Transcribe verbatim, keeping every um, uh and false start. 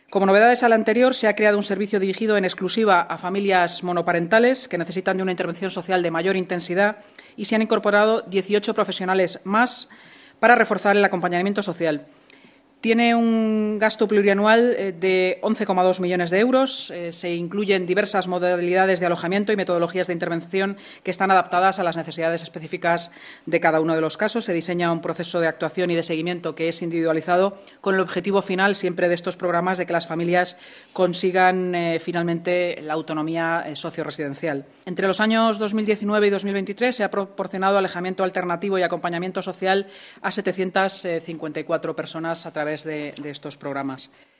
Como novedades a la anterior, se ha creado un servicio dirigido en exclusiva a familias monoparentales que necesitan de una intervención social de mayor intensidad y se han incorporado dieciocho profesionales más para reforzar el acompañamiento social. Tiene un gasto plurianual de once coma dos millones de euros. Eh, se incluyen diversas modalidades de alojamiento y metodologías de intervención que están adaptadas a las necesidades específicas de cada uno de los casos. Se diseña un proceso de actuación y de seguimiento que es individualizado con el objetivo final siempre de estos programas de que las familias consigan eh, finalmente la autonomía eh, socioresidencial. Entre los años dos mil diecinueve y dos mil veintitrés se ha proporcionado alojamiento alternativo y acompañamiento social a setecientas cincuenta y cuatro personas a través de, de estos programas.